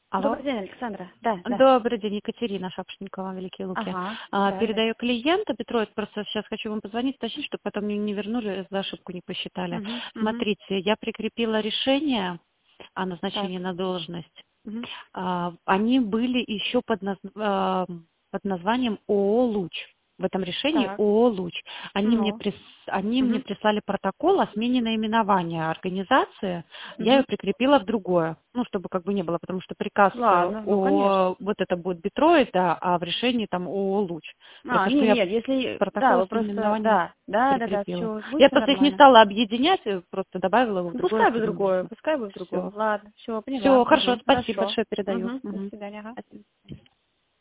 Алло. Добрый день, Александра. Да, да. Добрый день, Екатерина Шапошникова, Великие Луки. Ага, да. Передаю клиенту, Петровец, просто сейчас хочу вам позвонить, уточнить, чтобы потом мне не вернули, за ошибку не посчитали. Угу. Смотрите, я прикрепила решение о Так. назначении на должность. Угу. Они были еще под названием ООО «Луч». В этом решении Так. ООО «Луч». Ну. Они мне Угу. прислали протокол о смене наименования организации. Я ее Угу. прикрепила в другое, ну, чтобы как бы не было, потому что приказ Ладно, ну конечно. о вот это будет Детройт, да, а в решении там ООО «Луч». Просто что я Нет, если, да, протокол о вы смене просто, наименования да, прикрепила. все, Я будет все просто их не нормально. стала объединять, просто добавила его в Ну, другое, пускай бы в чтобы не другое, было. пускай бы в другое. Все. Ладно, все, поняла. Все, хорошо, Угу. спасибо Хорошо. большое, передаю. Угу. До Мгм. свидания. Ага. Спасибо.